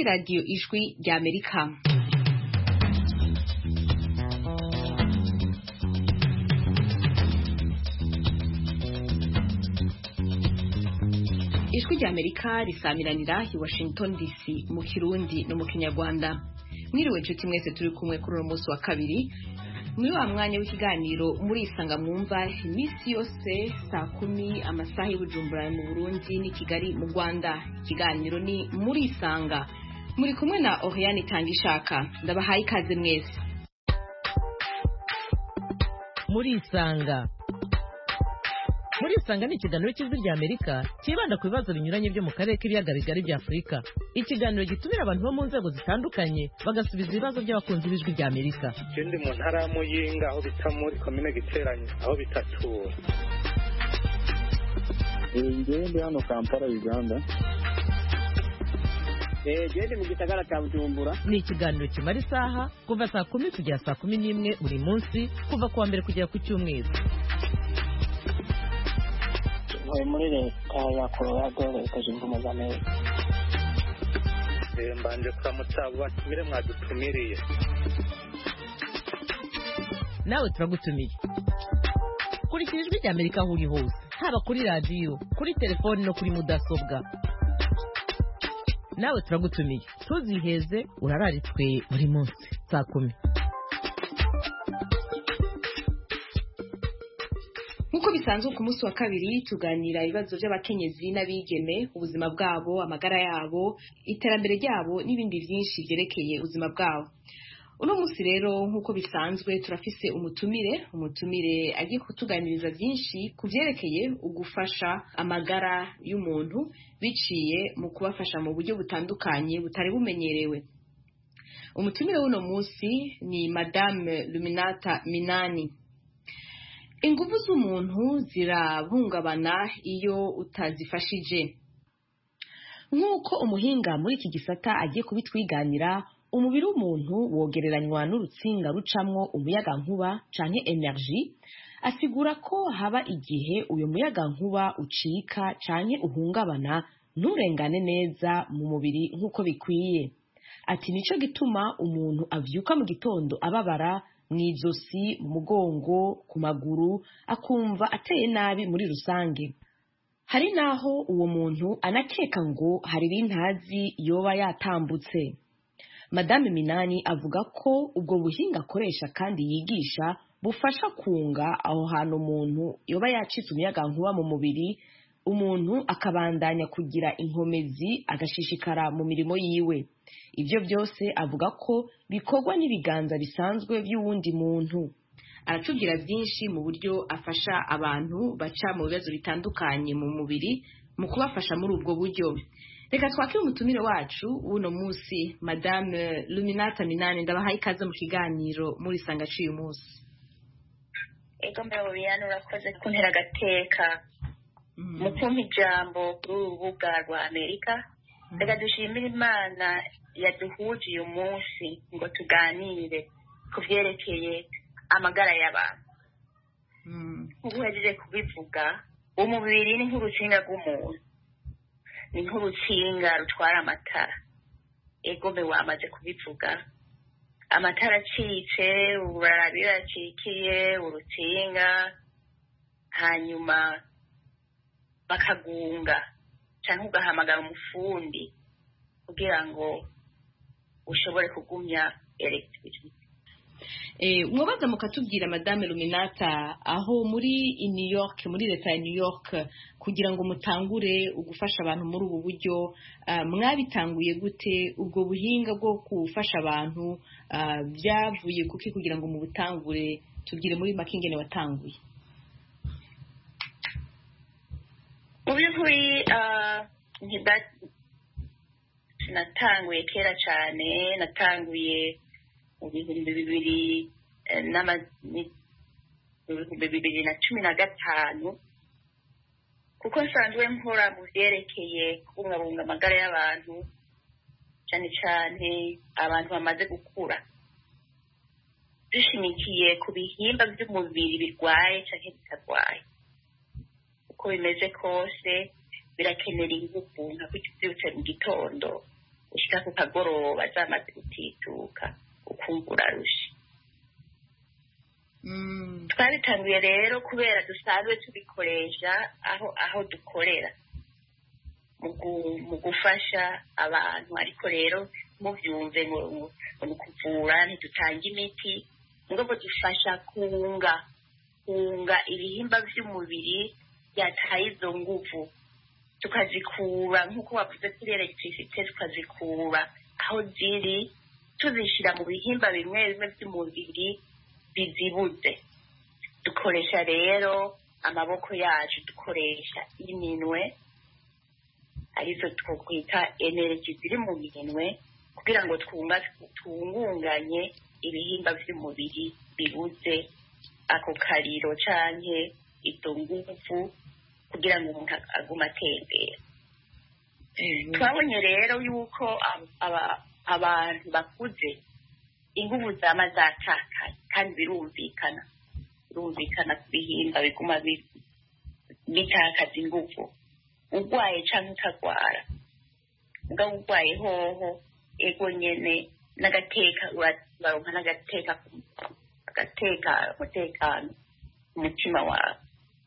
radio Ijwi ry'Amerika. Ijwi ry'Amerika risamiranira i Washington DC mu Kirundi no mu Kinyarwanda. Mwiriwe nshuti mwese turi kumwe kuri uno munsi wa kabiri. Muri wa mwanya w'ikiganiro muri isanga mwumva imisi yose saa 10 amasaha y'Ubujumbura mu Burundi ni Kigali mu Rwanda. Ikiganiro ni muri isanga. Muri kumwe na Oriane Tangishaka. Ndabahaye ikaze mwese. Muri isanga. Muri isanga ni ikiganiro cy'Ijwi ry'Amerika kibanda ku bibazo binyuranye byo mu karere k'ibiyaga bigari bya Afurika. Ikiganiro gitumira abantu bo mu nzego zitandukanye bagasubiza ibibazo by'abakunzi b'Ijwi ry'Amerika. Ikindi mu ntara ya Muyinga aho bita muri komine Giteranyi aho bitatura. Ngende hano Kampala Uganda. Ngende mu gisagara cya Bujumbura. Ni ikiganiro kimara isaha kuva saa 10 kugera saa 11 buri munsi kuva kuwa mbere kugera ku cyumweru. Muri leta ya Colorado leta zunze ubumwe za Amerika. Mbanje kuramutsa batumire mwadutumiriye. Nawe turagutumiye. Kurikira Ijwi ry'Amerika aho uri hose, haba kuri radio, kuri telefone no kuri mudasobwa. Nawe turagutumiye. Tuziheze urararitswe buri munsi saa 10. Nkuko bisanzwe ku munsi wa kabiri tuganira ibibazo by'abakenyezi n'abigeme, ubuzima bwabo, amagara yabo, iterambere ryabo n'ibindi byinshi byerekeye ubuzima bwabo. Uno munsi rero nkuko bisanzwe turafise umutumire agiye kutuganiriza byinshi kuvyerekeye ugufasha amagara y'umuntu biciye mu kubafasha mu buryo butandukanye butari bumenyerewe. Umutumire w'uno munsi ni Madame Luminata Minani. Ingufu z'umuntu zirahungabana iyo utazifashije. Nk'uko umuhinga muri iki gisata agiye kubitwiganira, umubiri w'umuntu wogereranywa n'urutsinga rucamwo umuyagankuba canke energy, asigura ko haba igihe uyo muyagankuba ucika canke uhungabana nturengane neza mu mubiri nk'uko bikwiye. Ati nico gituma umuntu avyuka mu gitondo ababara mwizosi, mu mugongo, ku maguru, akumva ateye nabi muri rusange. Hari naho uwo muntu anakeka ngo hari ibintazi yoba yatambutse. Madame Minani avuga ko ubwo buhinga akoresha kandi yigisha bufasha kunga aho hantu umuntu yoba yacitse umuyagankuba mu mubiri, umuntu akabandanya kugira inkomezi agashishikara mu mirimo yiwe. Ibyo byose avuga ko bikorwa n'ibiganza bisanzwe by'uwundi muntu. Aratubwira byinshi mu buryo afasha abantu baca mu bibazo bitandukanye mu mubiri mu kubafasha muri ubwo buryo. Reka twakire umutumire wacu uno munsi, Madame Luminata Minani. Ndabahaye ikaze mu kiganiro muri sanga cy'uyu munsi. Ego mbeho biyana urakoze kuntera agateka mu kumpa ijambo kuri urubuga rwa Amerika. Reka dushimire Imana yaduhuje uyu munsi ngo tuganire ku vyerekeye amagara y'abantu. Ubuhejeje kubivuga, umubiri ni nk'urutsinga rw'umuntu, ni nk'urutsinga rutwara amatara. Ego mbe wamaze kubivuga, amatara acitse urarabira acikiye urutsinga, hanyuma bakagunga canke ugahamagara umufundi kugira ngo ushobore kugumya electricity. Mwabaza mukatubwira Madame Luminata, aho muri New York, muri leta ya New York, kugira ngo mutangure ugufasha abantu muri ubu buryo, mwabitanguye gute? Ubwo buhinga bwo gufasha abantu byavuye kuki kugira ngo mubutangure? Tubwire muri makingene watanguye. Mu by'ukuri natanguye kera cyane, natanguye mu bihumbi 2015 kuko nsanzwe nkora mu byerekeye kubungabunga amagara y'abantu, cyane cyane abantu bamaze gukura, dushimikiye ku bihimba by'umubiri birwaye cyangwa bitarwaye. Uko bimeze kose birakenera ingufu nka kubyutse mu gitondo ushika ku kagoroba zamaze gutituka ukumva urarushe. Twabitanguye rero kubera dusanzwe tubikoresha aho dukorera mu gufasha abantu, ariko rero mubyumve mu kuvura ntidutanga imiti, ngo dufasha kunga ibihimba by'umubiri byataye izo nguvu, tukazikura nk'uko wavuze kuri electricité, tukazikura aho ziri tuzishyira mu bihimba bimwe bimwe by'umubiri bizibuze. Dukoresha rero amaboko yacu, dukoresha iminwe arizo twokwita energy ziri mu minwe kugira ngo twungunganye ibihimba by'umubiri bibuze ako kariro canke izo nguvu kugira ngo umuntu agume atembera. Twabonye rero yuko abantu bakuze inguvu zama zatakaye, kandi birumvikana ku bihimba biguma bitakaza inguvu. Urwaye canke utagwara, ubwo urwaye hoho ego nyene n'agateka uraronka n'agateka umutekano umutima wawe.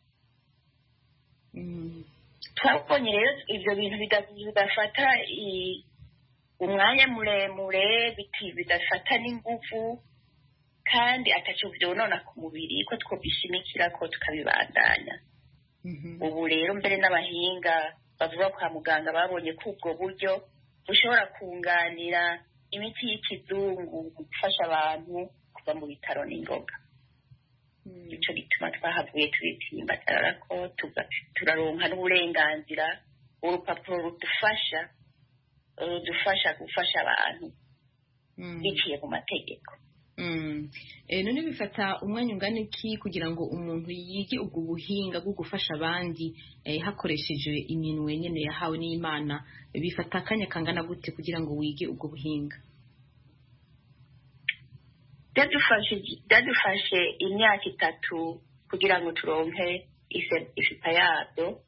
Twabonye rero ivyo bintu bidafata umwanya muremure, bidafata n'inguvu, kandi ataco vyonona ku mubiri, ko twobishimikirako tukabibandanya. Ubu rero mbere n'abahinga bavuga kwa muganga babonye ko ubwo buryo bushobora kunganira imiti y'ikizungu gufasha abantu kuva mu bitaro n'ingoga. Ico gituma twahavuye tubitsimbatara ko turaronka n'uburenganzira, urupapuro rudufasha gufasha abantu biciye mu mategeko. None bifata umwanya ungana iki kugira ngo umuntu yige ubwo buhinga bwo gufasha abandi hakoresheje iminwe nyene yahawe n'Imana? Bifata akanya kangana gute kugira ngo wige ubwo buhinga? Byadufashe imyaka 3 kugira ngo turonke ifipa yabyo.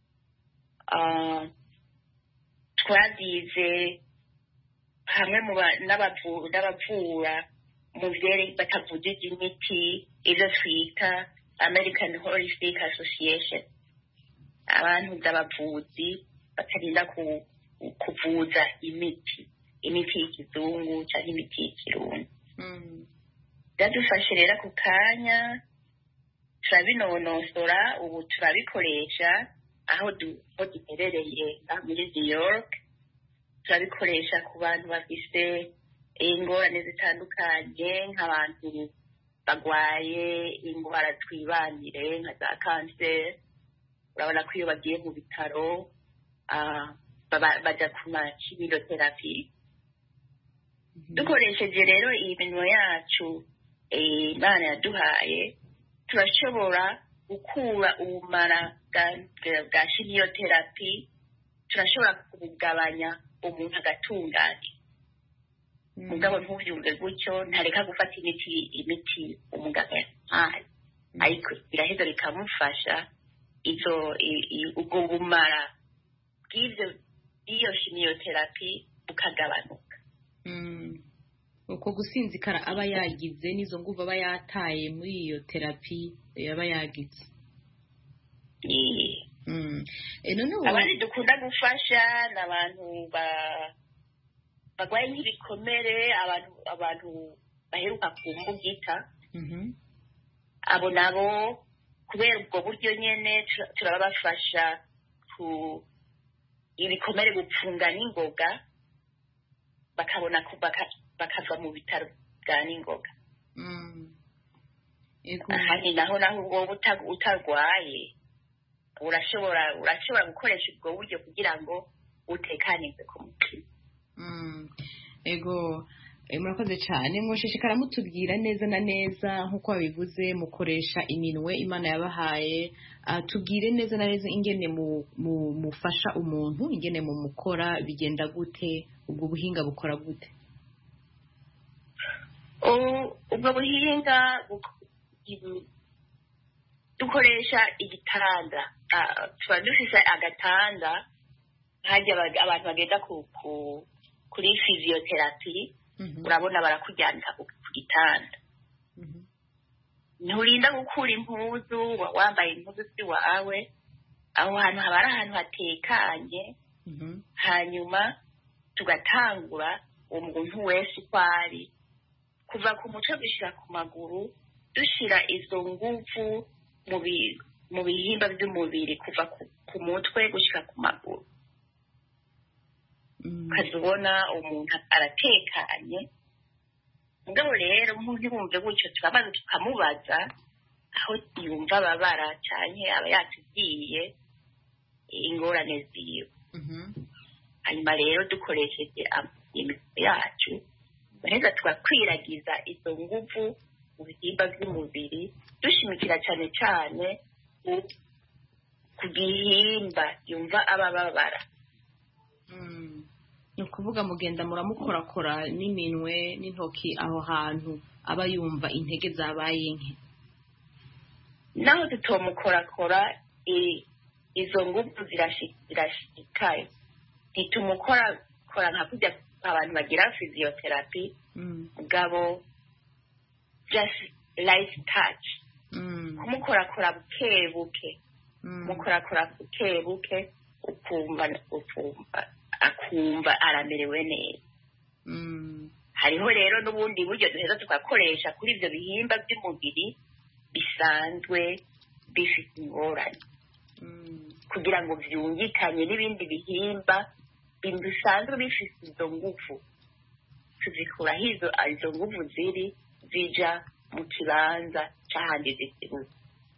Twadize hamwe n'abavura mu vyere batavujije imiti, ivyo twita American Holistic Association, abantu z'abavuzi batarinda kuvuza imiti y'ikizungu canke imiti y'ikirundi. Byadufashe rero ku kanya, turabinonosora, ubu turabikoresha aho duherereye muri New York. Turabikoresha ku bantu bafise ingorane zitandukanye, nk'abantu bagwaye indwara twibanire nka za kanseri. Urabona ko iyo bagiye mu bitaro baja ku chimiothérapie. Dukoresheje rero iyi minwe yacu Imana yaduhaye, turashobora gukura ubumara bwa chimiothérapie, turashobora kubugabanya umuntu agatunganya. Mugabo ntubyumve gutyo, ntareka gufata imiti umuganga yahaye, ariko biraheza bikamufasha ubwo bumara bw'iyo chimiothérapie bukagabanuka. Uko gusinzikara aba yagize n'izo nguvu aba yataye muri iyo terapi aba yagize. Abandi dukunda gufasha n'abantu bagwaye nk'ibikomere, abantu baheruka ku mbugita. Abo nabo kubera ubwo buryo nyene turabafasha ku ibikomere gupfunga n'ingoga, bakabona bakava mu bitaro bwa n'ingoga. Ahandi naho wowe utarwaye urashobora gukoresha ubwo buryo kugira ngo utekanirwe ku mutima. Ego, murakoze cyane. Mushishikara mutubwira neza na neza nk'uko wabivuze mukoresha iminwe Imana yabahaye. Tubwire neza na neza ingene mufasha umuntu, ingene mukora, bigenda gute, ubwo buhinga bukora gute? Ubwo buhinga dukoresha igitanda. Tuba dufise agatanda hajya abantu bagenda kuri physiotherapy urabona barakuryamika ku gitanda nturinda gukura impuzu wambaye impuzu ziwawe aho hantu haba ari ahantu hatekanye hanyuma tugatangura uwo muntu wese uko ari kuva ku mutwe gushyira ku maguru dushyira izo nguvu mu bihimba by'umubiri kuva ku mutwe gushyira ku maguru ukazibona umuntu aratekanye mugabo rero umuntu yumve gutyo turabanza tukamubaza aho yumva ababara cyane aba yatubwiye ingorane ziwe hanyuma rero dukoresheje imitwe yacu neza tugakwiragiza izo nguvu mu bihimba by'umubiri dushimikira cyane cyane ku gihimba yumva ababara ni ukuvuga mugenda muramukorakora n'iminwe n'intoki aho hantu aba yumva intege zabaye nke naho tutomukorakora izo nguvu zirashikayo ntitumukorakora nka kujya abantu bagira physiotherapy mugabo just light touch kumukorakora bukebuke mukorakora bukebuke akumva aramerewe neza hariho rero n'ubundi buryo duheza tugakoresha kuri ibyo bihimba by'umubiri bisanzwe bifite ingorane kugira ngo byungikanye n'ibindi bihimba bisanzwe bifite izo nguvu tuzikuraho izo nguvu zija mu kibanza cy'ahandi zituruka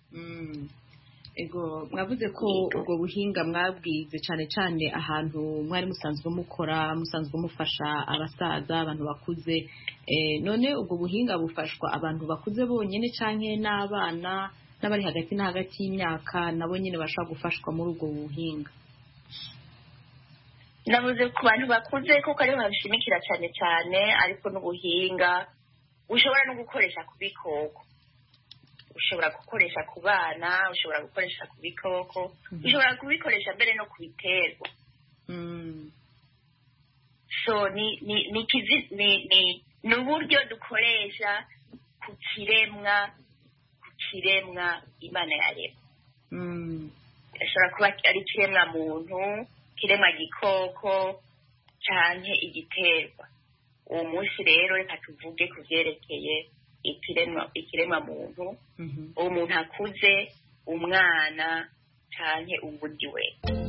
ego mwavuze ko ubwo buhinga mwabwize cyane cyane ahantu mwari musanzwe mufasha abasaza abantu bakuze none ubwo buhinga bufashwa abantu bakuze bonyine cyane n'abana n'abari hagati na hagati y'imyaka nabo nyine bashobora gufashwa muri ubwo buhinga navuze ku bantu bakuze kuko ariho babishimikira cyane cyane ariko n'ubuhinga ushobora no gukoresha ku bikoko ushobora gukoresha ku bana ushobora gukoresha ku bikoko ushobora kubikoresha mbere no ku biterwa so ni uburyo dukoresha ku kiremwa imana yaremye ashobora kuba ari ikiremwa muntu kiremwa gikoko canke igiterwa uwo munsi rero reka tuvuge ku vyerekeye ikiremwa muntu uwo muntu akuze umwana canke uwundi we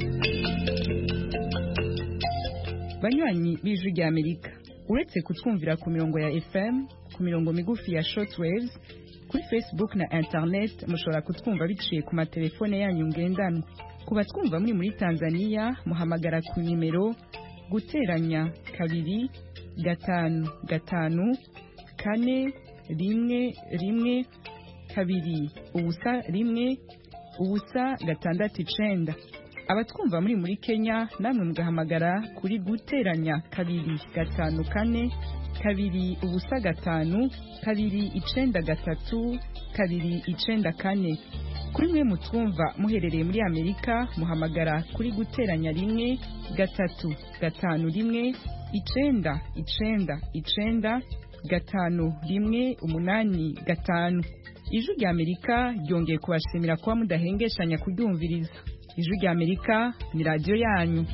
banywanyi b'ijwi rya Amerika uretse kutwumvira ku mirongo ya FM ku mirongo migufi ya shortwaves kuri Facebook na internet mushobora kutwumva biciye ku matelefone yanyu ngendanwa ku batwumva muri Tanzania muhamagara ku nimero guteranya 2 5 5 4 1 2 ubusa 1 ubusa 6 abatwumva muri Kenya namwe mugahamagara kuri guteranya 2 5 4 2 ubusa 5 2 9 3 2 9 4 kuri mwe mutwumva muherereye muri Amerika muhamagara kuri guteranya 1 3 5 1 9 9 9 5 1 8 5 Ijwi rya Amerika ryongeye kubashimira kuba mudahengeshanya kuryumviriza. Ijwi rya Amerika ni radio yanyu.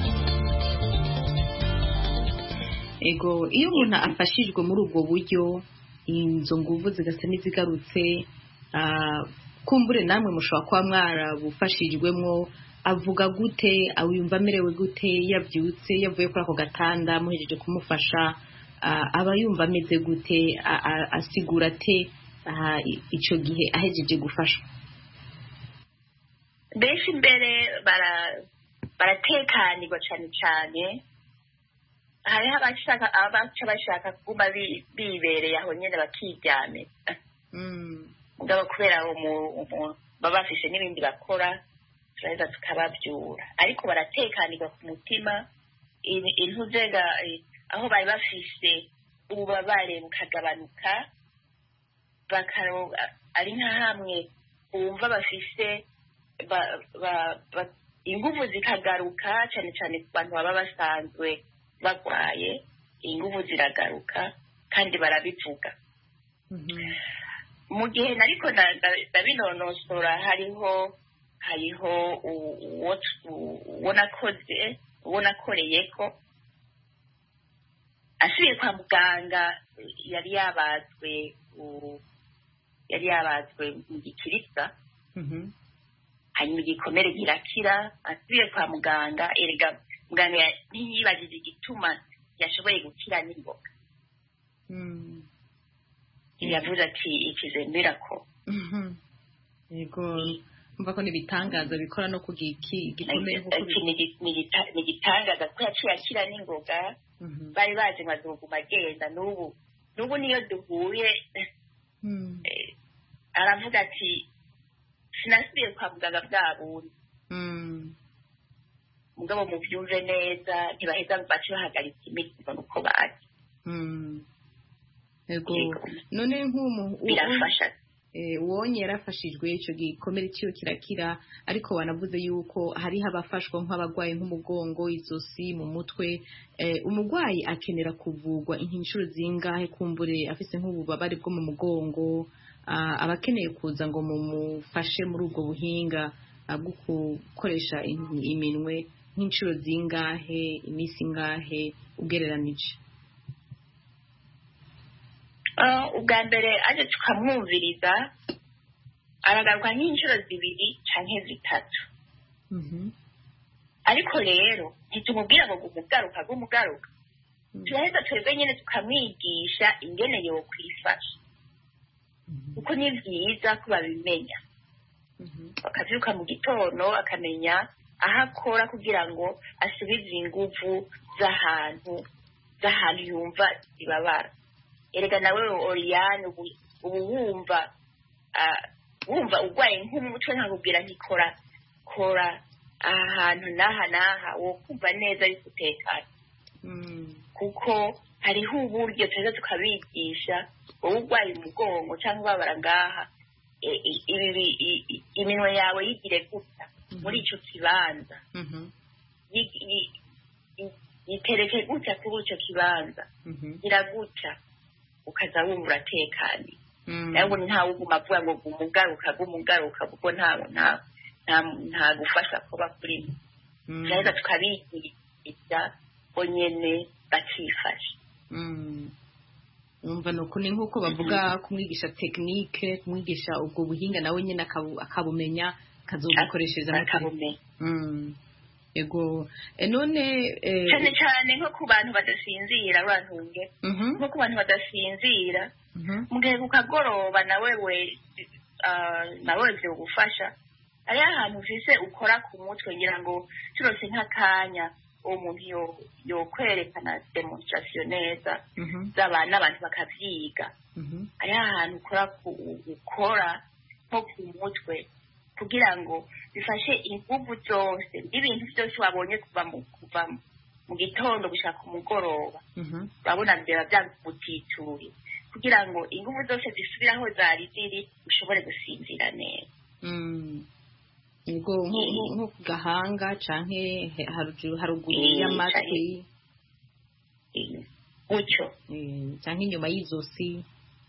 Ego iyo umuntu afashijwe muri ubwo buryo inzo nguvu zigasa n'izigarutse kumbure namwe mushobora kuba mwarabufashijwemo avuga gute awiyumva amerewe gute yabyutse yavuye kuri ako gatanda muhejeje kumufasha aba yumva ameze gute asigura te icyo gihe ahejeje gufashwa. Benshi mbere baratekanirwa cyane cyane hariho abaca bashaka kuguma bibereye aho nyine bakiryamira mugabo kubera umuntu baba bafise n'ibindi bakora turaheza tukababyura ariko baratekanirwa ku mutima intuzega aho bari bafise ububabare bukagabanuka ari nka hamwe bumva bafise inguvu zikagaruka cyane cyane ku bantu baba basanzwe barwaye ingufu ziragaruka kandi barabivuga. Mu gihe nariko ndabinonosora hariho uwo nakoreyeko asubiye kwa muganga yari yabazwe mu gikirisa hanyuma igikomere kirakira asubiye kwa muganga erega muganga ntiyibagije igituma yashoboye gukira n'ingoga yavuze ati ikizembera ko yego mva ko nibitangaza bikora no gikomere ni gitangaza ko yaciye akira n'ingoga bari bazi ngo azoguma agenda n'ubu niyo duhuye aravuga ati sinasubiye kwa muganga bwa bundi mugabo mubyumve neza ntibaheza bace bahagarika imiti ngo nuko bazi yego none birafasha uwonye yarafashijwe icyo gikomere cyiyo kirakira ariko wanavuze yuko hariho abafashwa nk'abarwayi nk'umugongo izosi mu mutwe umurwayi akenera kuvurwa inshuro zingahe kumbure afise nk'ububabare bwo mu mugongo aba akeneye kuza ngo mumufashe muri ubwo buhinga bwo gukoresha iminwe nk'inshuro zingahe iminsi ingahe ugereranije? ubwa mbere aje tukamwumviriza aragaruka nk'inshuro 2 canke 3 ariko rero ntitumubwira ngo gumugaruka turaheza twebwe nyene tukamwigisha ingene yo kwifasha kuko ni vyiza ko babimenya bakavyuka mu gitondo akamenya aho akora kugira ngo asubize inguvu z'ahantu yumva ibabara. Erega nawe Oriane ubu wumva urwaye nk'umutwe nkakubwira kora ahantu n'aha wo kumva neza yuko utekanye kuko hariho uburyo tuza tukabigisha wowe urwaye umugongo cyangwa ubabara ngaha iminwe yawe yigire gutya muri icyo kibanza yitereke gutya kuri icyo kibanza iragutya ukaza wumva uratekanye nawe ntawe uguma avuga ngo gumugaruka kuko nta gufasha kuba kuri rero tukabigisha bonyene bakifasha umva nuko ni nkuko bavuga kumwigisha technique kumwigisha ubwo buhinga nawe nyene akabumenya kazobukoreshereza akabumenya ego none cyane nko ku bantu badasinzira urantunge nko ku bantu badasinzira mugihe kukagoroba nawe byo gufasha ari ahantu ufise ukora ku mutwe ngira ngo turose nk'akanya umuntu yo kwerekana demonstration neza z'abana abantu bakavyiga ari ahantu ukora nko ku mutwe kugira ngo bifashe inguvu zose ibintu byose wabonye kuva mu gitondo gushaka umugoroba urabona biba byagutituye kugira ngo inguvu zose zisubire aho zari ziri ushobore gusinzira neza nko ku gahanga canke haruguru y'amatwi gutyo canke inyuma y'izosi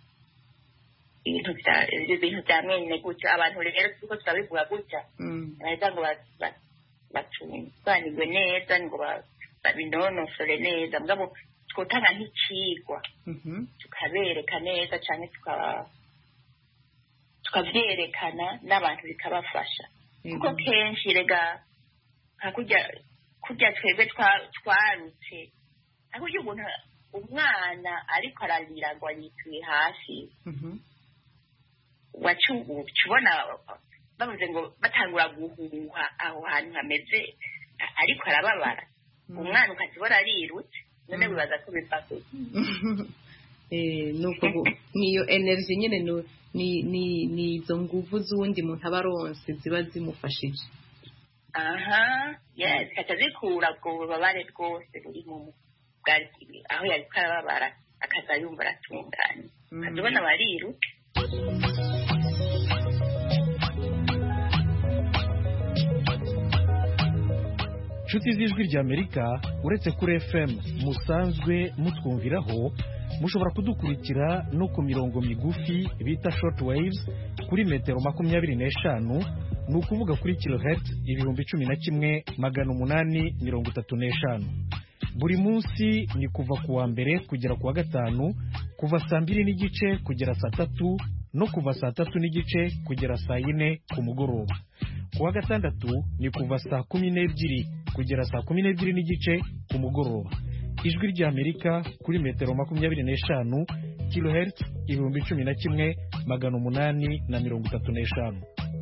ibintu bya mwene gutya abantu rero tuko turabivuga gutya baheza ngo batunganirwe neza ngo babinonosore neza mugabo twotanga nk'icigwa tukabereka neza canke tukavyerekana n'abantu bikabafasha kuko kenshi rega kurya twebwe twarutse akurya umwana ariko ararira ngo yituye hasi ubona bavuze ngo batangura guhuha aho hantu hameze ariko arababara umwana ukazibona arirutse none wibaza ko bifashe niyo energy nyene ni izo nguvu z'uwundi muntu aba aronse ziba zimufashije zikaca zikura ubwo bubabare bwose buri mu aho yariko arababara akaza yumva aratunganye ukazibona barirutse. nshuti z'ijwi ry'Amerika uretse kuri FM musanzwe mutwumviraho mushobora kudukurikira no ku mirongo migufi bita short waves kuri metero 25 ni ukuvuga kuri kilohertz 11,835 buri munsi ni kuva ku wa mbere kugera ku wa gatanu kuva saa 2:30 kugera saa 3 no kuva saa 3:30 kugera saa 4 ku mugoroba. Ku wa gatandatu ni kuva saa 12 kugera saa 12:30 ku mugoroba. Ijwi ry'Amerika kuri metero 25 kilohertz 11,835.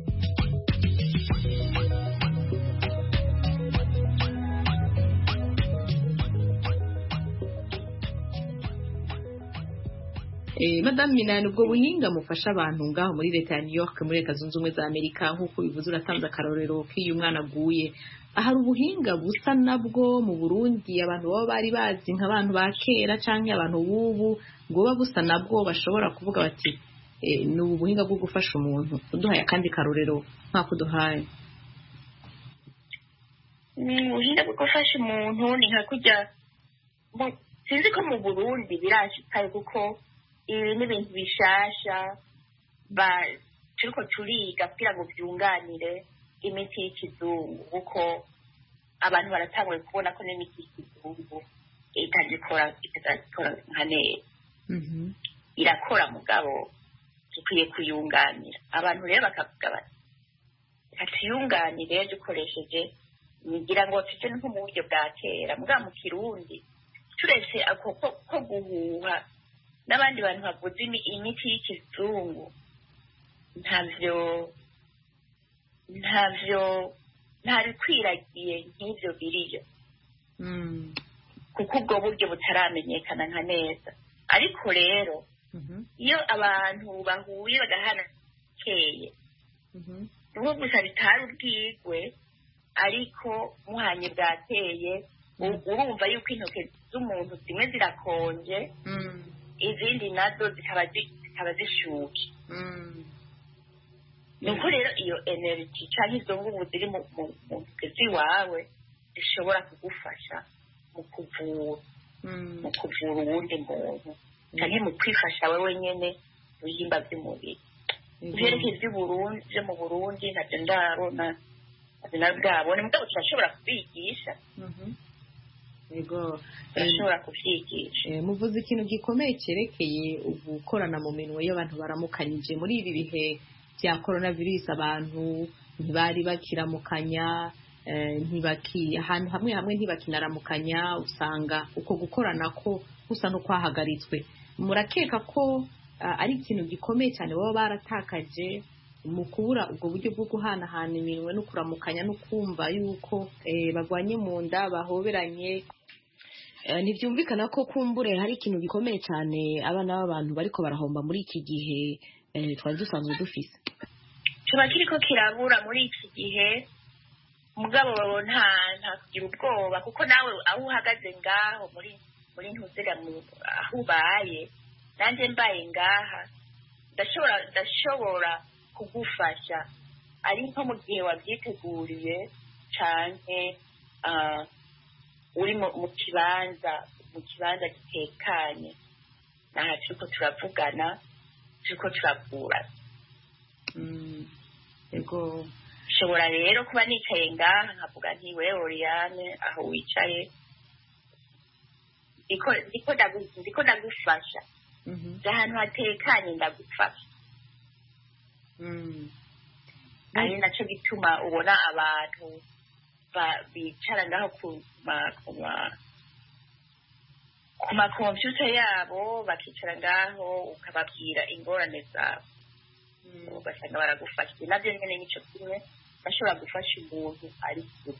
Madame Minani, ubwo buhinga mufasha abantu ngaho muri leta ya New York muri leta zunze ubumwe za Amerika nk'uko bivuze uratanze akarorero k'iyo umwana aguye, ahari ubuhinga busa nabwo mu Burundi abantu baba bari bazi nk'abantu ba kera canke abantu b'ubu ngo baba busa nabwo bashobora kuvuga bati ni ubu buhinga bwo gufasha umuntu? Uduhaye akandi karorero nk'ako duhaye. Ubuhinga bwo gufasha umuntu ni nka kujya sinzi ko mu Burundi birashikaye kuko ibi ni ibintu bishasha turiko turiga kugira ngo byunganire imiti y'ikizungu kuko abantu baratanguye kubona ko n'imiti y'ikizungu itagikora nka neza. Irakora mugabo dukwiye kuyunganira. Abantu rero bakavuga bati katuyunganire dukoresheje ngira ngo tuje nko mu buryo bwa kera mugabo mu Kirundi turetse ako ko guhuha n'abandi bantu bavuze imiti y'ikizungu ntabikwiragiye nk'ibyo biriyo kuko ubwo buryo butaramenyekana nka neza. Ariko rero iyo abantu bahuye bagahana keye nubwo gusa bitari ubwigwe ariko muhanye bwateye urumva yuko intoke z'umuntu zimwe zirakonje izindi nazo zikaba zishuke. nuko rero iyo energy cyangwa izo ngubu ziri mu ntoke ziwawe zishobora kugufasha mu kuvura uwundi muntu cyangwa mu kwifasha wowe nyine mu bihimba by'umubiri. Ivyerekeye byo mu Burundi ntabyo ndabona nabwabone mugabo turashobora kubigisha. Yego, turashobora kubyigisha. Muvuze ikintu gikomeye cyerekeye ugukorana mu minwe y'abantu baramukanyije muri ibi bihe bya coronavirus. Abantu ntibari bakiramukanya, ahantu hamwe hamwe ntibakinaramukanya, usanga uko gukorana ko gusa no kwahagaritswe. Murakeka ko ari ikintu gikomeye cyane baba baratakaje mu kubura ubwo buryo bwo guhanahana iminwe no kuramukanya no kumva yuko bagwanye mu nda bahoberanye? Ntibyumvikana ko kumbure hari ikintu gikomeye cyane abana b'abantu bariko barahomba muri iki gihe twari dusanzwe dufise. Kiba kiriko kirabura muri iki gihe mugabo nta kugira ubwoba kuko nawe aho uhagaze ngaho muri ntuzira aho ubaye nanjye mbaye ngaha ndashobora kugufasha ari nko mu gihe wabyiteguriye canke uri mu kibanza gitekanye naha turiko turavugana turiko turavura. Yego, nshobora rero kuba nicaye ngaha nkavuga nti wewe Oriane aho wicaye ndiko ndagufasha ahantu hatekanye ndagufasha. Ari nacyo gituma ubona abantu bicara ngaho ku makompyuta yabo bakicara ngaho ukababwira ingorane zabo ugasanga baragufasha. Nabyo nyine nicyo kimwe bashobora gufasha umuntu ari kure.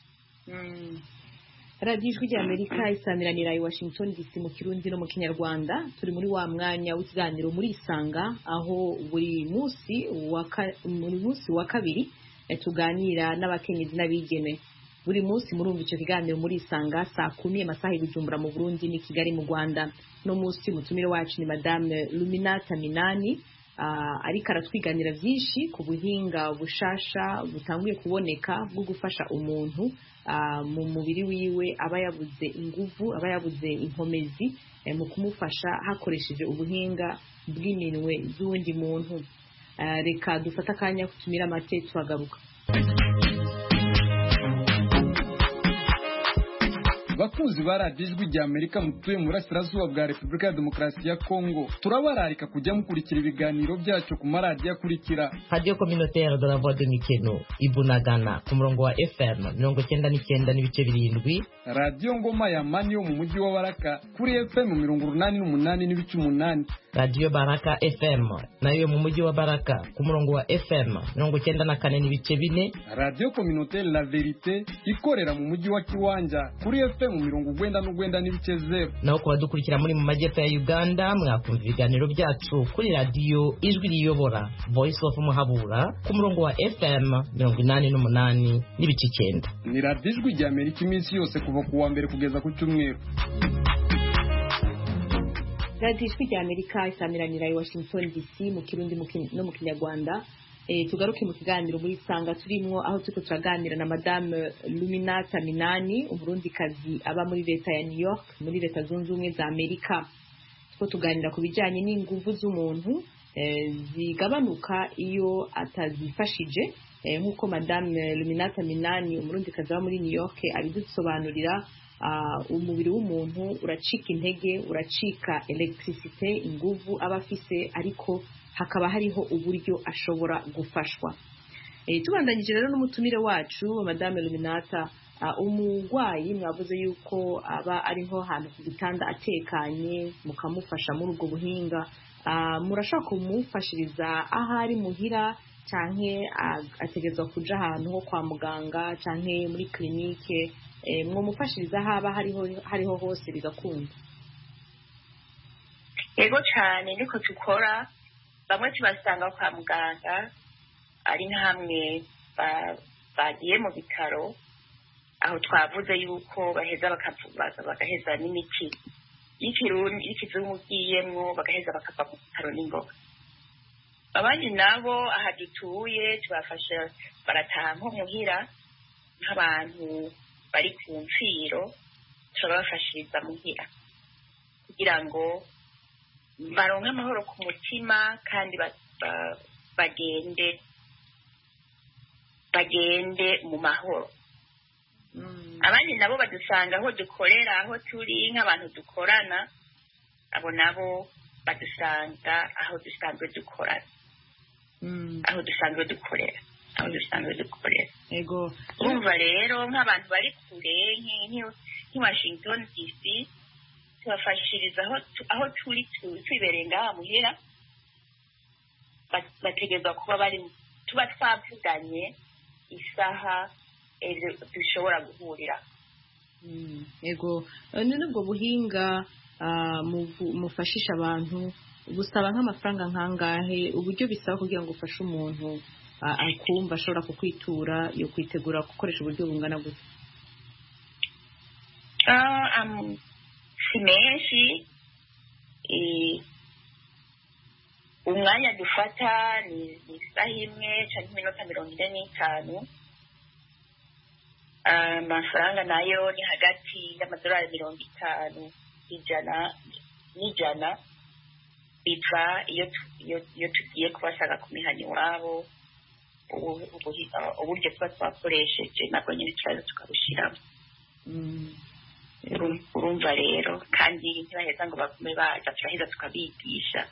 Radio Ijwi ry'Amerika isamiranira i Washington DC mu Kirundi no mu Kinyarwanda. Turi muri wa mwanya w'ikiganiro muri Isanga aho buri munsi wa kabiri tuganira n'abakenyezi n'abigeme. Buri munsi murumva icyo kiganiro muri Isanga saa 10 amasaha y'Ibujumbura mu Burundi ni Kigali mu Rwanda. No munsi mutumire wacu ni Madame Luminata Minani ariko aratwiganira byinshi ku buhinga bushasha butanguye kuboneka bwo gufasha umuntu mu mubiri wiwe aba yabuze inguvu, aba yabuze inkomezi, mu kumufasha hakoresheje ubuhinga bw'iminwe z'uwundi muntu. Reka dufate akanya kutumira amate tuhagaruka. bakunzi ba radiyo ijwi rya Amerika mutuye mu burasirazuba bwa Repubulika ya Demokarasi ya Kongo, turabararika kujya mukurikira ibiganiro byacu ku maradiyo akurikira: Radio Communautaire de la Voix de Mikeno Ibunagana ku murongo wa FM 99.7, Radio Ngoma ya Mani yo mu mujyi wa Baraka kuri FM 88.8, Radio Baraka FM nayo mu mujyi wa Baraka ku murongo wa FM 94.4, Radio Communautaire La Verite ikorera mu mujyi wa Kiwanja kuri FM 99.0. naho kuba dukurikira muri mu majyepfo ya Uganda mwakumva ibiganiro byacu kuri radio Ijwi Riyobora Voice of Muhabura ku murongo wa FM 88.9. Ni radiyo Ijwi rya Amerika iminsi yose kuva ku wa mbere kugeza ku cyumweru. radiyo Ijwi rya Amerika isamiranira i Washington DC mu Kirundi no mu Kinyarwanda. Tugaruke mu kiganiro muri Sanga turimo aho turiko turaganira na Madame Luminata Minani, umurundikazi aba muri leta ya New York muri leta zunze ubumwe za Amerika. Two tuganira ku bijanye n'inguvu z'umuntu zigabanuka iyo atazifashije, nk'uko Madame Luminata Minani umurundikazi aba muri New York abidusobanurira. Umubiri w'umuntu uracika intege, uracika electricité, inguvu aba afise, ariko hakaba hariho uburyo ashobora gufashwa. Tubandanyije rero n'umutumire wacu Madame Luminata, umugwayi mwavuze yuko aba ari nko hantu ku gitanda atekanye mukamufasha muri ubwo buhinga, murashaka kumufashiriza aho ari muhira canke ategezwa kuja ahantu ho kwa muganga canke muri clinique, mwomufashiriza haba hariho hose bigakunda? Yego cyane niko tukora. Bamwe tubasanga kwa muganga ari nkamwe bagiye mu bitaro, aho twavuze yuko baheza bagaheza n'imiti y'ikirundi y'ikizungu giyemwo, bagaheza bakava mu bitaro n'ingoga. Abandi nabo aha dutuye tubafasha barataha nko muhira, nk'abantu bari ku mfiro turabafashiriza muhira kugira ngo baronke amahoro ku mutima kandi bagende mu mahoro. Abandi nabo badusanga aho dukorera, aho turi nk'abantu dukorana, abo nabo badusanga aho dusanzwe dukorana, aho dusanzwe dukorera. Ego. Urumva rero nk'abantu bari kure nk'i Washington DC tubafashiriza aho turi twibereye ngaha muhira, bategerezwa kuba tuba twavuganye isaha dushobora guhurira. Ego. None ubwo buhinga mufashisha abantu busaba nk'amafaranga nkangahe? Uburyo bisaba kugira ngo ufashe umuntu akumva ashobora kukwitura, yo kwitegura gukoresha uburyo bungana gute? Si menshi. Umwanya dufata ni isaha imwe cyangwa iminota 45. Amafaranga nayo ni hagati y'amadolari 50 n'ijana biva iyo tugiye kubasanga ku mihani wabo. Uburyo tuba twakoresheje nabwo nyine turaza tukabushiramo. Urumva rero kandi ntibaheza ngo bagume baza, turaheza tukabigisha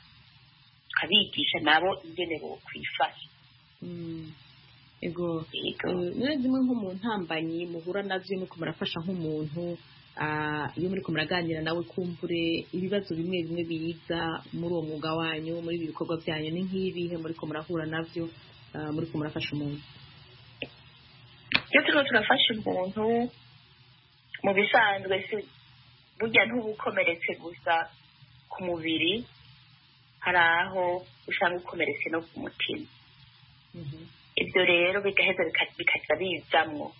nabo ingene bo kwifasha. Ego. None zimwe nko mu ntambanyi muhura navyo nuko murafasha nk'umuntu, iyo muri ko muraganira nawe kumbure ibibazo bimwe bimwe biza muri uwo mwuga wanyu, muri ibi bikorwa byanyu, ni nk'ibihe muri ko murahura navyo muri ko murafasha umuntu? Iyo turiko turafasha umuntu mu bisanzwe burya ntubukomeretse gusa ku mubiri, hari aho usanga ukomeretse no ku mutima. Ibyo rero bigaheza bikaza bizamwo,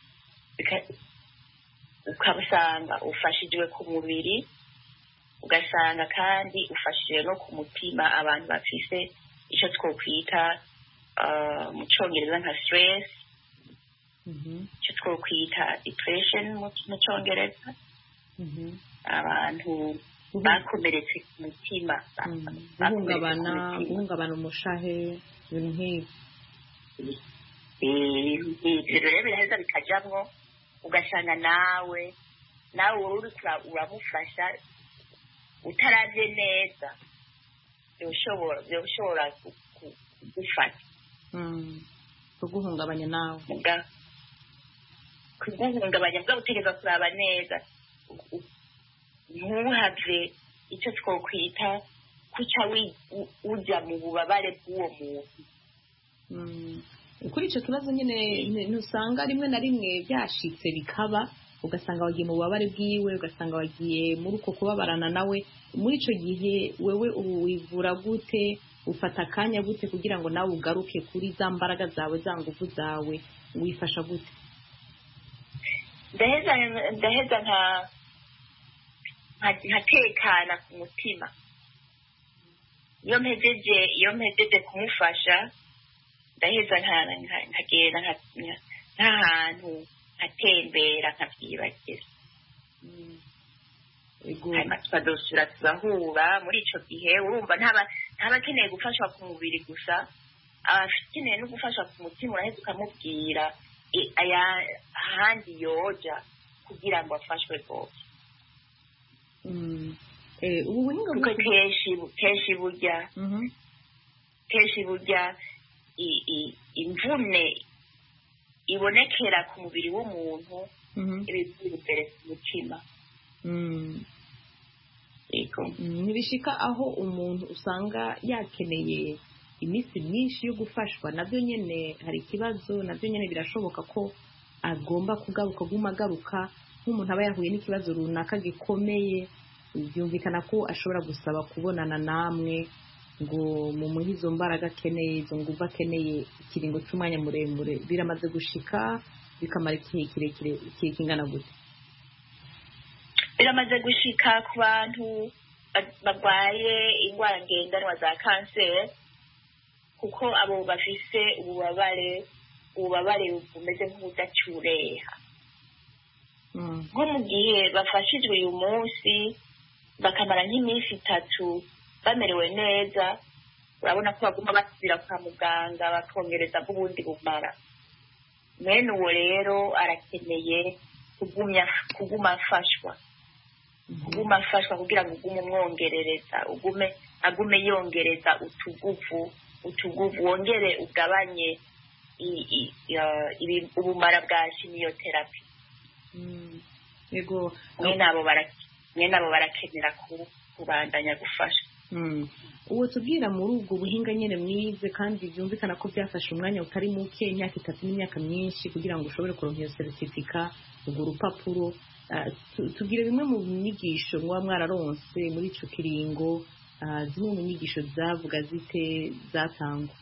ukabusanga ufashijwe ku mubiri, ugasanga kandi ufashije no ku mutima. Abantu bafise icyo twokwita mu cyongereza nka stress, icyo twokwita depression mu cyongereza, abantu bakomeretse ku mutima, guhungabana umushahe, ibintu nk'ibyo. Ibyo rero biraheza bikajyamo, ugasanga nawe uramufasha utarabye neza, byoshobora kugufata, kuguhungabanya nawe, kuguhungabanya bwa utegereza kuraba neza, ntuhave icyo twokwita kuca ujya mu bubabare bw'uwo muntu. Kuri icyo kibazo nyine ntusanga rimwe na rimwe byashitse bikaba, ugasanga wagiye mu bubabare bwiwe, ugasanga wagiye muri uko kubabarana nawe. Muri icyo gihe wewe wivura gute, ufata akanya gute kugira ngo nawe ugaruke kuri za mbaraga zawe, za nguvu zawe, wifasha gute? Ndaheza nkatekana ku mutima. Iyo mpejeje kumufasha, ndaheza nkagenda nk'ahantu nkatembera nkabyibagira, hanyuma tukadosura tugahura. Muri icyo gihe urumva ntaba akeneye gufashwa ku mubiri gusa, aba akeneye no gufashwa ku mutima. Uraheza ukamubwira ahandi yoja kugira ngo afashwe rwose. Ubu buhinga kuko kenshi burya imvune ibonekera ku mubiri w'umuntu ibivuye imbere ku mutima. Ntibishika aho umuntu usanga yakeneye iminsi myinshi yo gufashwa, nabyo nyine hari ikibazo, nabyo nyine birashoboka ko agomba agaruka nk'umuntu aba yahuye n'ikibazo runaka gikomeye. Byumvikana ko ashobora gusaba kubonana namwe ngo mumuhe izo mbaraga akeneye, izo nguvu akeneye, ikiringo cy'umwanya muremure. Biramaze gushika bikamara igihe kirekire, igihe kingana gute? Biramaze gushika ku bantu barwaye indwara ngendanwa za kanseri, kuko abo bafise ububabare bumeze nk'ubudacureha. Nko mu gihe bafashijwe uyu munsi bakamara nk'iminsi 3 bamerewe neza, urabona ko baguma basubira kwa muganga bakongereza ubundi bumara. Mwene uwo rero arakeneye kuguma afashwa kugira ngo ugume umwongerereza, agume yongereza utuguvu, wongere ugabanye ubumara bwa chimiotherapy. Yego, mwene abo barakenera kubandanya gufasha. Uwo tubwira muri ubwo buhinga nyine mwize, kandi byumvikana ko byafashe umwanya utari muke, imyaka 3 n'imyaka myinshi kugira ngo ushobore kuronka iyo certificate, urwo rupapuro. Tubwire bimwe mu nyigisho muba mwararonse muri ico kiringo, zimwe mu nyigisho zavuga zite zatangwa.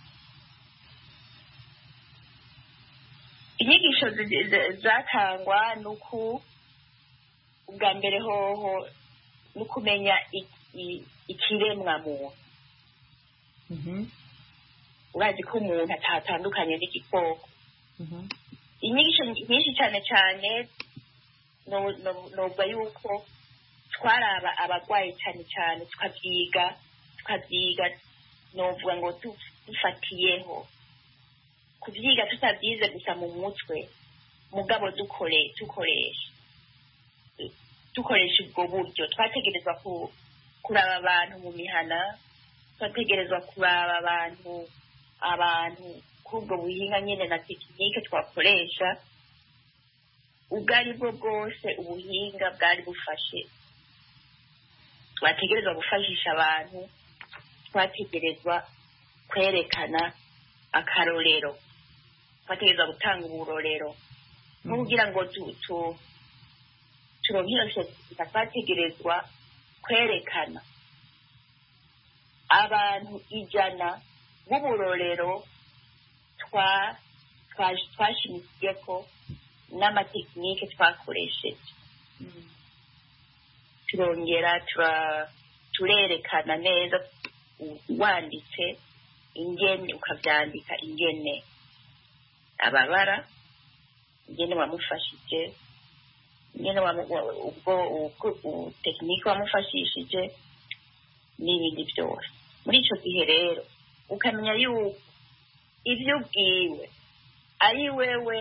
Inyigisho zatangwa nuko ubwa mbere hoho nukumenya ikiremwa muntu. Urazi ko umuntu atatandukanye n'igikoko. Inyigisho nyinshi cyane nubwo yuko twaraba abarwayi cyane tukabyiga novuga ngo dufatiyeho kubyiga, tutabyize gusa mu mutwe, mugabo dukoresha ubwo buryo. Twategerezwa kuraba abantu mu mihana, twategerezwa kuraba abantu kubwo buhinga nyine na tekinike twakoresha. Ubwo ari bwo bwose ubuhinga bwari bufashe, twategerezwa gufashisha abantu, twategerezwa kwerekana akarorero, twategerezwa gutanga uburorero nko kugira ngo turonke iyo sertifika. Twategerezwa kwerekana abantu 100 b'uburorero twashimikiye ko n'amatekinike twakoresheje. Turongera turerekana neza wanditse ingene ukabyandika ingene ababara ingene wamufashije ingene ubwo tekinike wamufashishije n'ibindi byose muri icyo gihe rero ukamenya yuko ibyo ubwiwe ari wewe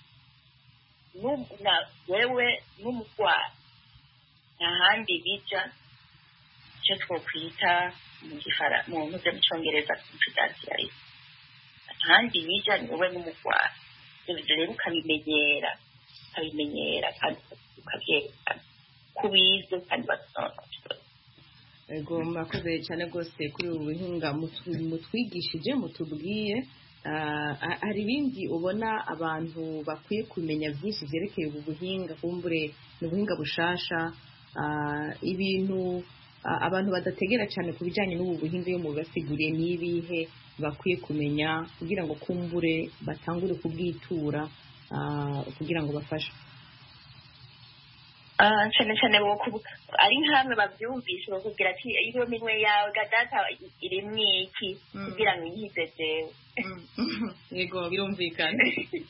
n'umurwayi nta handi bija icyo twokwita mu ntuze mu cyongereza confidentiality ahandi bija ni wowe n'umurwayi ibyo rero ukabimenyera kandi ukabyerekana kubize kandi basobanukirwa. Ego murakoze cyane rwose kuri ubu buhinga mutwigishije mutubwiye. Hari ibindi ubona abantu bakwiye kumenya byinshi byerekeye ubu buhinga kumbure ni ubuhinga bushasha ibintu abantu badategera cyane ku bijyanye n'ubu buhinga iyo mubasiguriye n'ibihe bakwiye kumenya kugira ngo kumbure batangure kubwitura kugira ngo bafashe cyane cyane ari nk'amwe babyumvishe bakubwira ati iyo minwe yawe gadata irimo iki kugira ngo yize jewe yego birumvikana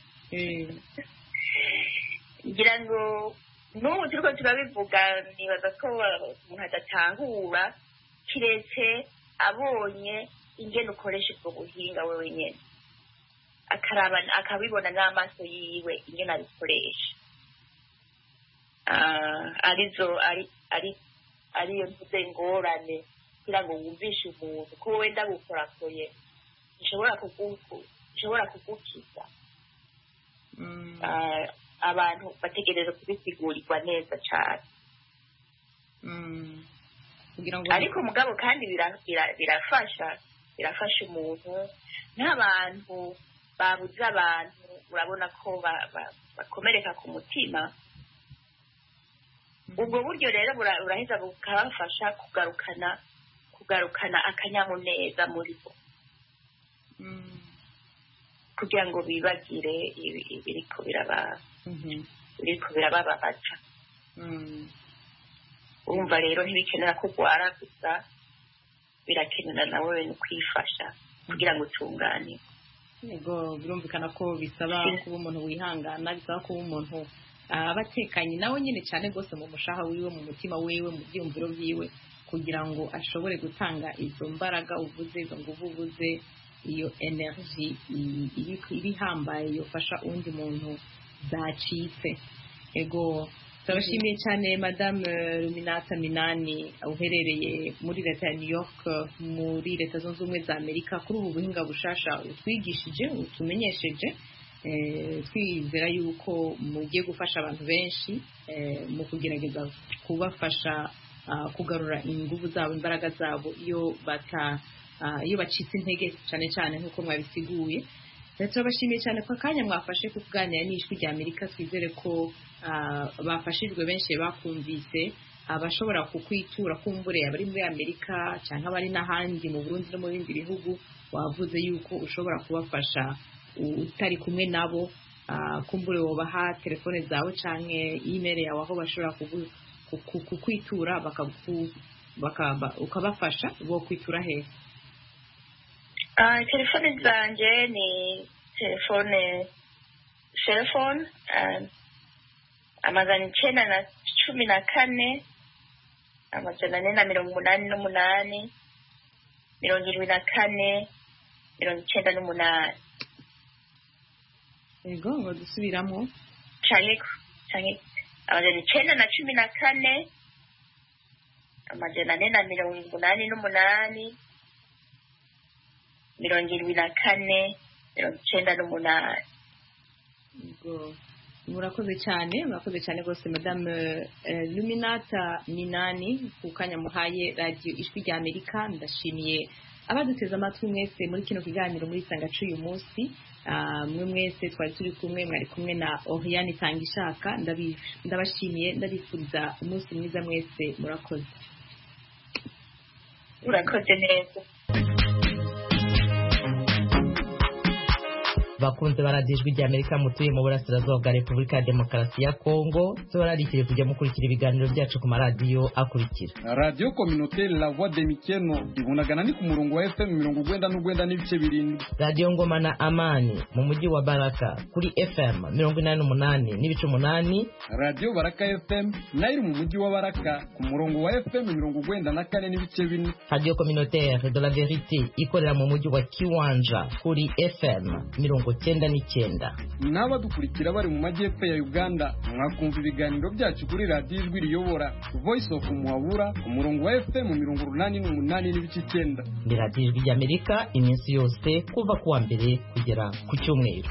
ngira ngo n'ubu turiko turabivuga nibaza ko umuntu adatahura kiretse abonye ingene ukoresha ubwo buhinga wewe nyene akabibona n'amaso yiwe ingene abikoresha ariyo mvuze ngorane kugira ngo wumvishe umuntu ko wenda gukorakoye ishobora kugukiza abantu bategereza kubisigurirwa neza cyane ariko mugabo kandi birafasha umuntu nk'abantu babuze abantu urabona ko bakomereka ku mutima ubwo buryo rero buraheza bukabafasha kugarukana akanyamuneza muri bo kugira ngo bibagire ibiriko birabababaza urumva rero ntibikenera ko urwara gusa birakenera nawe no kwifasha kugira ngo utunganirwe. Yego birumvikana ko bisaba kuba umuntu wihangana bisaba kuba umuntu abatekanye nawe nyine cyane rwose mu mushaha wiwe mu mutima wiwe mu byiyumviro byiwe kugira ngo ashobore gutanga izo mbaraga uvuze izo nguvu uvuze iyo energy ibihambaye yofasha undi muntu zacitse. Ego turabashimiye cyane Madame Luminata Minani uherereye muri leta ya New York muri leta zunze ubumwe za Amerika kuri ubu buhinga bushasha utwigishije utumenyesheje twizera yuko mugiye gufasha abantu benshi mu kugerageza kubafasha kugarura ingufu zabo imbaraga zabo iyo bacitse intege cyane cyane nk'uko mwabisiguye. Turabashimiye cyane ko akanya mwafashe kuganira n'ijwi rya Amerika twizere ko bafashijwe benshi bakumvise abashobora kukwitura kumbure abari muri Amerika cyangwa abari n'ahandi mu Burundi no mu bindi bihugu wavuze yuko ushobora kubafasha utari kumwe nabo kumbure wobaha telefone zawe cyangwa email yawe aho bashobora kukwitura ukabafasha bo kwitura hehe? Telefone zanjye ni telefone 914 488 74 98. Yego ngo dusubiramo canke 914 488 74 98. Murakoze cyane rwose Madame Luminata Minani ku kanya muhaye radio ijwi rya Amerika. Ndashimiye abaduteze amatwi mwese muri kino kiganiro muri sangacu uyu munsi. Mwe mwese twari turi kumwe mwari kumwe na Oriane Tangishaka. Ndabashimiye ndabifuriza umunsi mwiza mwese. Murakoze neza. bakunze baradijwe rya Amerika mutuye mu burasirazuba bwa Repubulika ya Demokarasi ya Kongo tubararikire kujya mukurikira ibiganiro byacu ku maradiyo akurikira Radio Communautaire La Voix de Mikeno ibunagana ni ku murongo wa FM 99 n'ibice birindwi. Radio Ngoma na Amani mu mujyi wa Baraka kuri FM 88 n'ibice 8. Radio Baraka FM nayo mu mujyi wa Baraka ku murongo wa FM 94 n'ibice 4. Radio Communautaire de la Vérité ikorera mu mujyi wa Kiwanja kuri FM 99. Naba dukurikira bari mu majyepfo ya Uganda mwakumva ibiganiro byacu kuri Radio Ijwi Riyobora Voice of Muhabura ku murongo wa FM 88 n'ibice 9. Ni Radio Ijwi ry'Amerika iminsi yose kuva kuwa mbere kugera ku cyumweru.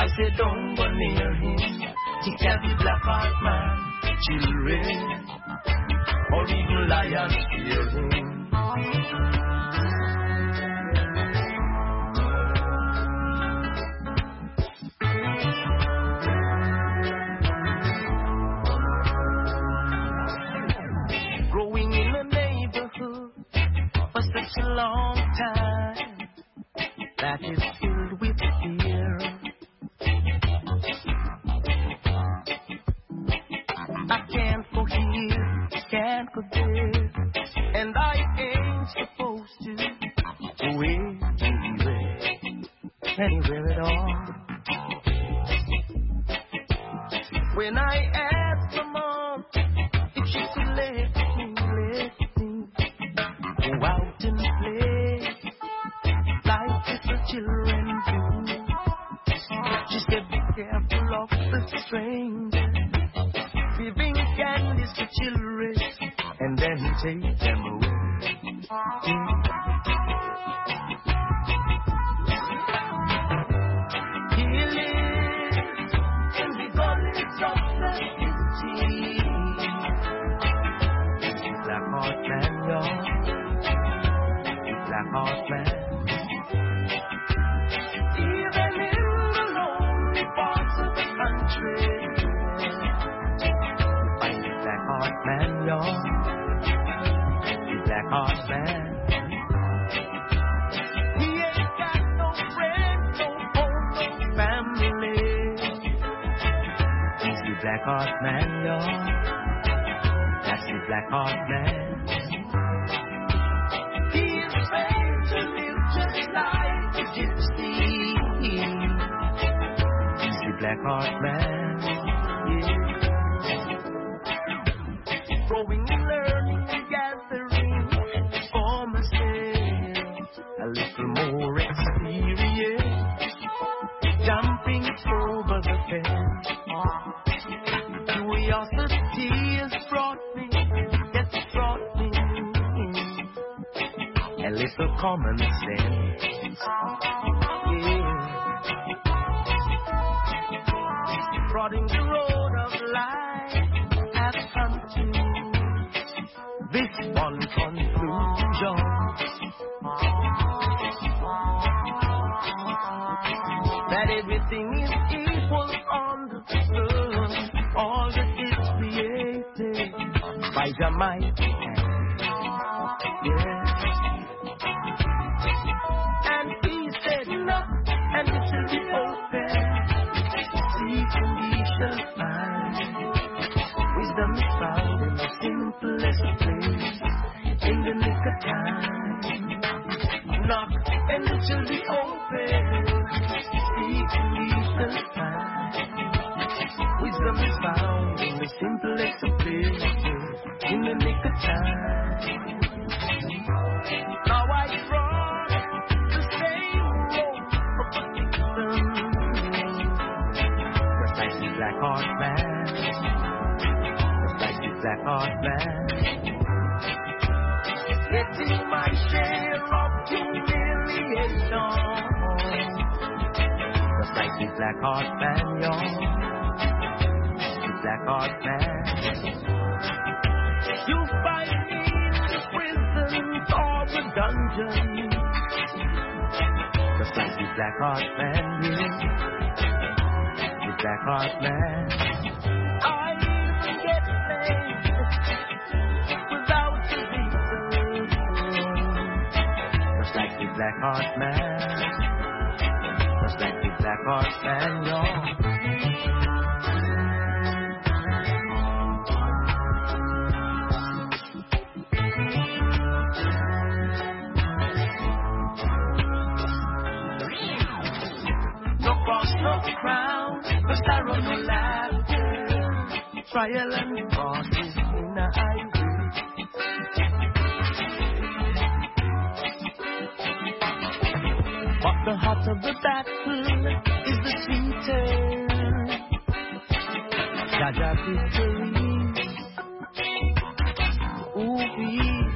I said don't go near him. He can't be black heart man. Children, or even lions fear him. Growing in a neighborhood for such a long time that is filled with fear. I can't go here, can't go there, and I ain't supposed to go anywhere at all. When I asked my mom if she could let me go out and play like little children do, she said be careful of the stranger, giving candies to children and then take them away. He lives in the gullies of the city. Black heart man, y'all. Black heart man. Even in the lonely parts of the country, find the black heart man, y'all. The black heart man. He ain't got no friends, no home, no family. He's the black heart man, y'all. That's the black heart man. He is made to live just like a gypsy. He's the black heart man. Yeah. Growing and learning and gathering for myself a little more experience. Jumping over the fence. Curiosity has brought me, it's brought me a little common sense. Yeah. Prodding the road of life, I've come to this one conclusion. That everything is equal under the sun. All that is created by the mighty hand. Yeah. And he said, knock, and it shall be open. Seek and ye shall find. Wisdom is found in the simplest place, in the nick of time. Knock, and it shall be open. Seek and ye shall find. Wisdom is found in the simplest of places, in the nick of time. Now I trod the same road of wisdom, just like the black heart man, just like the black heart man. Getting my share of humiliation, just like the black heart man, y'all. Black heart man. You find me in the prisons or the dungeon, just like the black heart man, yeah. The black heart man. I even get laid without a reason, just like the black heart man, just like the black heart man, y'all. No crown, no sorrow, no laughter, trial and crosses in the highway. But the heart of the battle is the sweeter. Jaja victory. Ooh,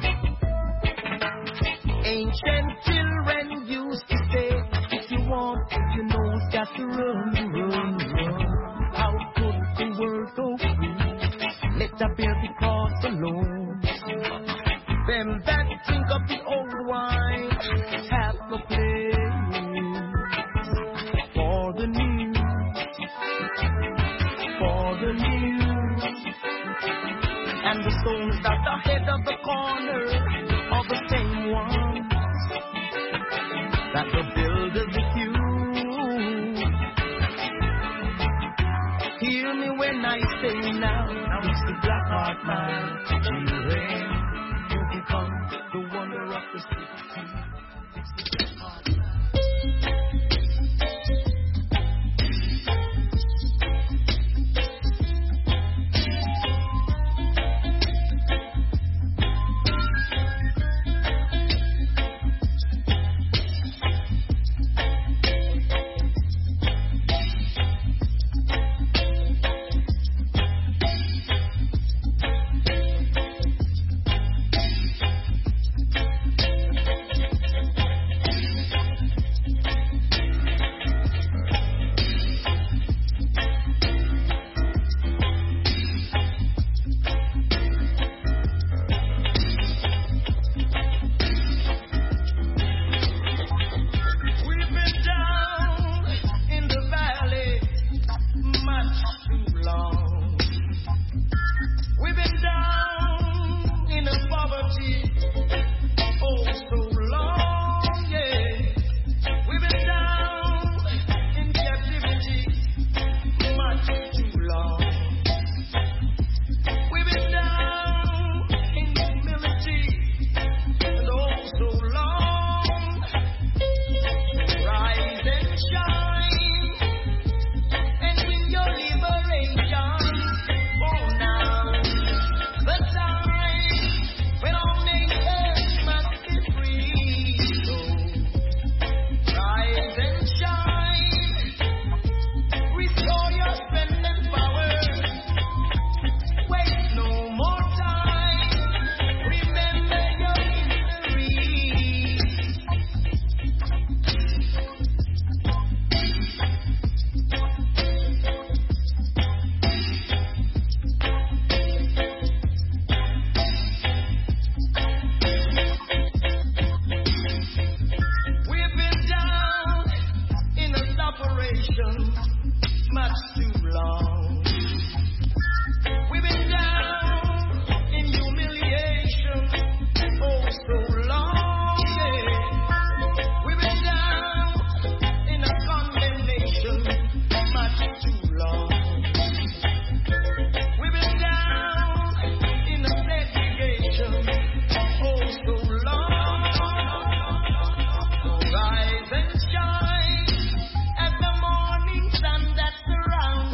ancient children used to say, if you want, you know, got to run. run, run. How could the world go free? Let the bear be crossed alone. Them that drink of the old wine have no place for the new, for the new. And the souls that are ahead of the corner are the same ones that the builders refuse. Hear me when I say now, it's the black heart man, children, you become the wonder of the city. It's the black heart man. Rise and shine as the morning sun that surrounds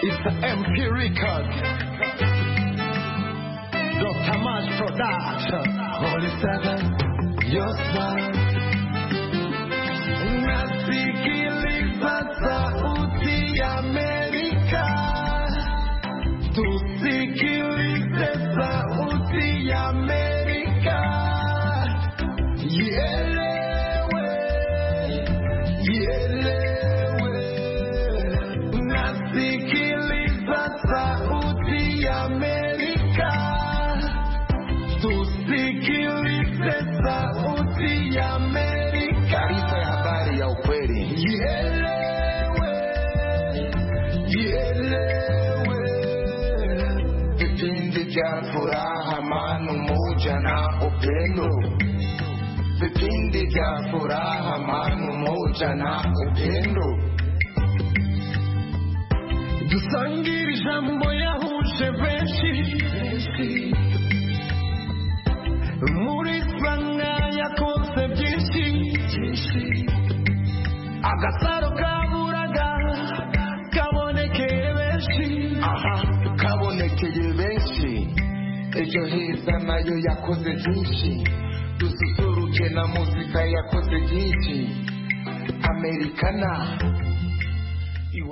It's the MP Record. Dr. March Production. Holy Seven, your smile. Nasikiliza sauti ya Amerika. Tusikilize sauti ya Amerika. Ielewe, ielewe. Nasikiliza sauti ya Amerika. Tusikilize sauti ya Amerika. Taarifa ya habari ya ukweli. Ielewe, ielewe. Vipindi vya furaha, amani, umoja na upendo. Vipindi vya furaha, amani, umoja na upendo. Dusangire ijambo yahuje benshi. Muri sanga yakoze byinshi. Agasaro kaburaga kabonekeye benshi. Aha, kabonekeye benshi. Ejo heza nayo yakoze byinshi. Dususuruke na muzika yakoze byinshi. Americana